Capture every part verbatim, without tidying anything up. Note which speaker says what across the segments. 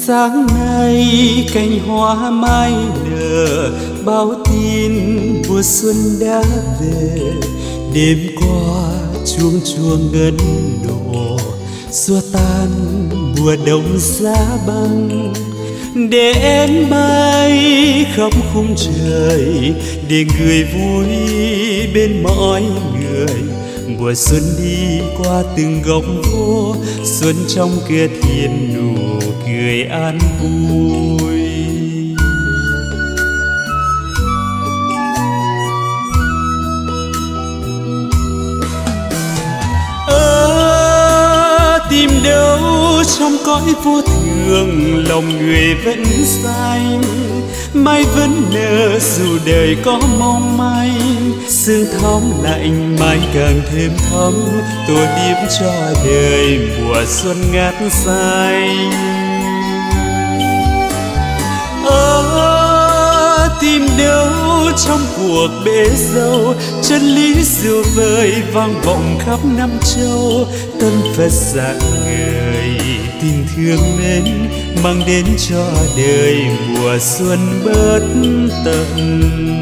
Speaker 1: Sáng nay cành hoa mai nở, báo tin mùa xuân đã về. Đêm qua chuông chuông ngân đổ, xua tan mùa đông giá băng. Để em bay khắp khung trời, để người vui bên mọi người. Mùa xuân đi qua từng góc phố, xuân trong kia thiên nụ cười an vui. Ở tìm đâu trong cõi vô thường, lòng người vẫn xanh, mai vẫn nở dù đời có mong manh. Sương thóng lạnh mai càng thêm thấm, tô điểm cho đời mùa xuân ngát xanh. Ở tìm đâu trong cuộc bể dâu, chân lý diệu vời vang vọng khắp năm châu. Tâm Phật dạng người tình thương mến, mang đến cho đời mùa xuân bất tận.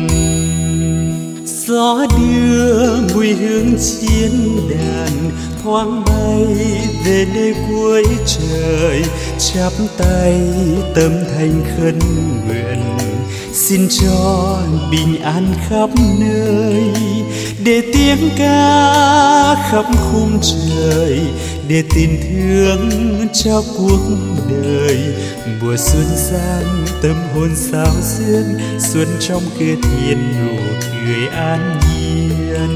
Speaker 1: Gió đưa mùi hương chiến đàn, thoáng bay về nơi cuối trời. Chắp tay tâm thành khấn nguyện, xin cho bình an khắp nơi. Để tiếng ca khắp khung trời, để tình thương cho cuộc đời. Mùa xuân sang tâm hồn sao xuyên, xuân trong kia thiên nụ cười an nhiên.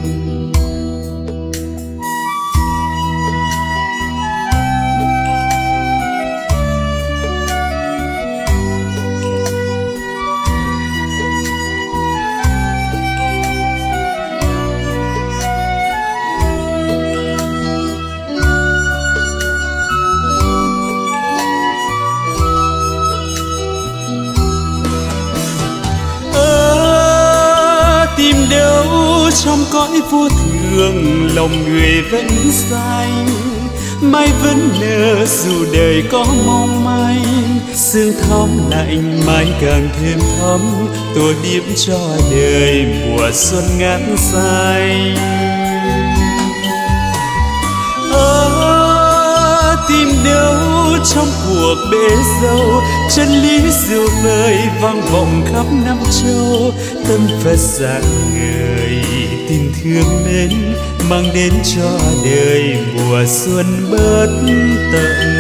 Speaker 1: Tìm đâu trong cõi vô thường, lòng người vẫn xanh, mai vẫn nở dù đời có mong manh. Sương thóng lạnh mai càng thêm thấm, tô điểm cho đời mùa xuân ngát xanh. Ở tìm đâu trong cuộc bể dâu, chân lý diệu vời vang vọng khắp năm châu. Tâm Phật dạng người tình thương mến, mang đến cho đời mùa xuân bất tận.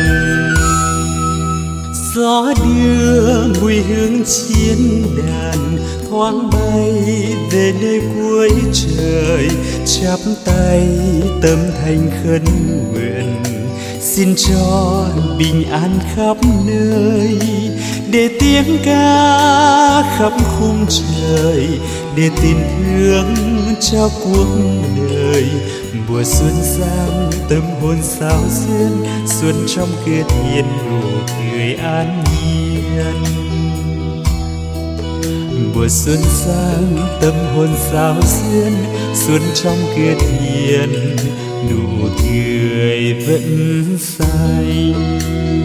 Speaker 1: Gió đưa mùi hương chiến đàn, thoáng bay về nơi cuối trời. Chắp tay tâm thành khấn nguyện, xin cho bình an khắp nơi. Để tiếng ca khắp khung trời, để tình thương cho cuộc đời. Mùa xuân sang tâm hồn sao xuyên, xuân trong kia thiên nụ cười an nhiên. Mùa xuân sang tâm hồn sao xuyên, xuân trong kia thiên nụ cười vẫn xanh.